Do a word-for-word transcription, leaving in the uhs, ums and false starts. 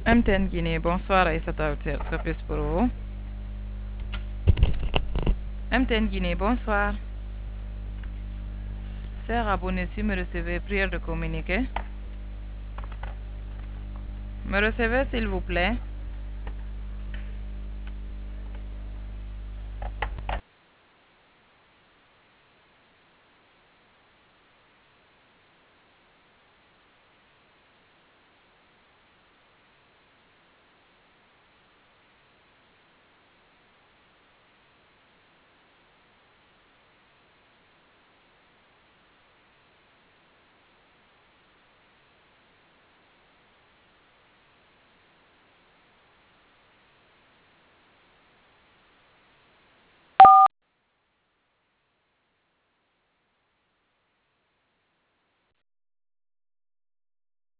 M T N Guinée, bonsoir Aïssata, service pour vous. M T N Guinée, bonsoir. Cher abonné, si me recevez, prière de communiquer. Me recevez s'il vous plaît.